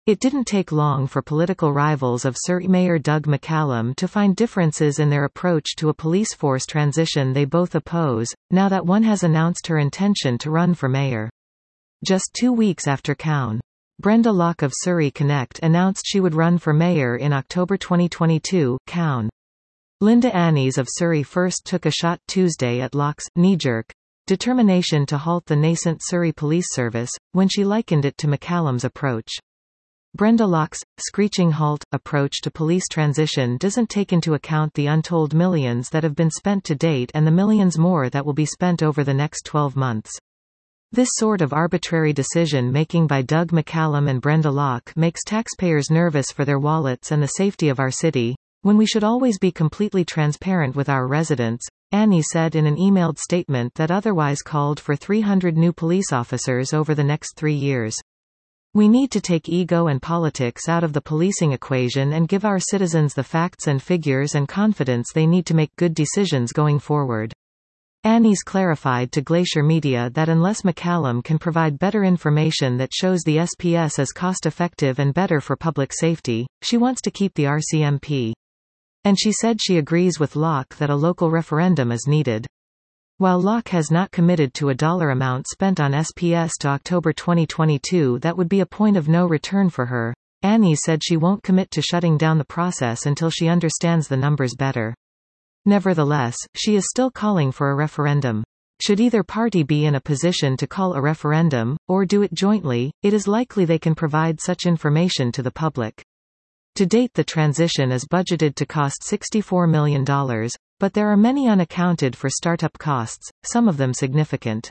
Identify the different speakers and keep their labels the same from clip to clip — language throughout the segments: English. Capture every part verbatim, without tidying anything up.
Speaker 1: It didn't take long for political rivals of Surrey Mayor Doug McCallum to find differences in their approach to a police force transition they both oppose, now that one has announced her intention to run for mayor. Just two weeks after Cown. Brenda Locke of Surrey Connect announced she would run for mayor in October twenty twenty-two, Cown. Linda Annies of Surrey First took a shot Tuesday at Locke's knee-jerk determination to halt the nascent Surrey Police Service, when she likened it to McCallum's approach. Brenda Locke's screeching halt approach to police transition doesn't take into account the untold millions that have been spent to date and the millions more that will be spent over the next twelve months. This sort of arbitrary decision-making by Doug McCallum and Brenda Locke makes taxpayers nervous for their wallets and the safety of our city, when we should always be completely transparent with our residents, Annie said in an emailed statement that otherwise called for three hundred new police officers over the next three years. We need to take ego and politics out of the policing equation and give our citizens the facts and figures and confidence they need to make good decisions going forward. Annies clarified to Glacier Media that unless McCallum can provide better information that shows the S P S as cost-effective and better for public safety, she wants to keep the R C M P. And she said she agrees with Locke that a local referendum is needed. While Locke has not committed to a dollar amount spent on S P S to October twenty twenty-two that would be a point of no return for her, Annie said she won't commit to shutting down the process until she understands the numbers better. Nevertheless, she is still calling for a referendum. Should either party be in a position to call a referendum, or do it jointly, it is likely they can provide such information to the public. To date, the transition is budgeted to cost sixty-four million dollars, but there are many unaccounted for startup costs, some of them significant.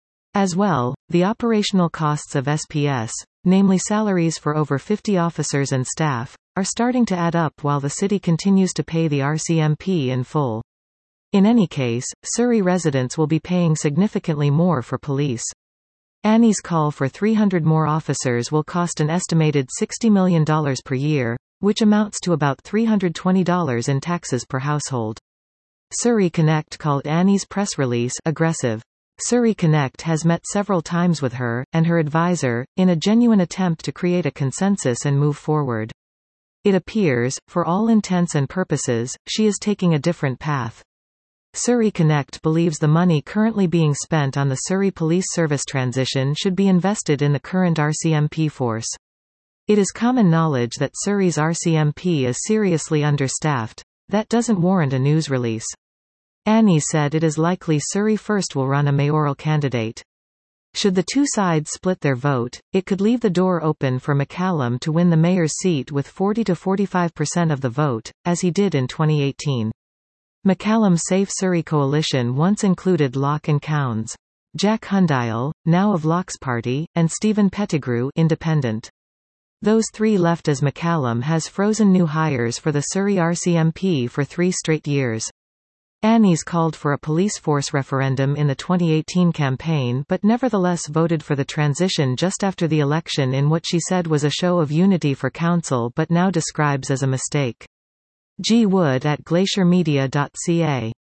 Speaker 1: As well, the operational costs of S P S, namely salaries for over fifty officers and staff, are starting to add up while the city continues to pay the R C M P in full. In any case, Surrey residents will be paying significantly more for police. Annie's call for three hundred more officers will cost an estimated sixty million dollars per year, which amounts to about three hundred twenty dollars in taxes per household. Surrey Connect called Annie's press release aggressive. Surrey Connect has met several times with her, and her advisor, in a genuine attempt to create a consensus and move forward. It appears, for all intents and purposes, she is taking a different path. Surrey Connect believes the money currently being spent on the Surrey Police Service transition should be invested in the current R C M P force. It is common knowledge that Surrey's R C M P is seriously understaffed. That doesn't warrant a news release. Annie said it is likely Surrey First will run a mayoral candidate. Should the two sides split their vote, it could leave the door open for McCallum to win the mayor's seat with forty to forty-five percent of the vote, as he did in twenty eighteen. McCallum's Safe Surrey coalition once included Locke and Cowns, Jack Hundial, now of Locke's party, and Stephen Pettigrew, independent. Those three left as McCallum has frozen new hires for the Surrey R C M P for three straight years. Annies called for a police force referendum in the twenty eighteen campaign but nevertheless voted for the transition just after the election in what she said was a show of unity for council but now describes as a mistake. G. Wood at glacier media dot c a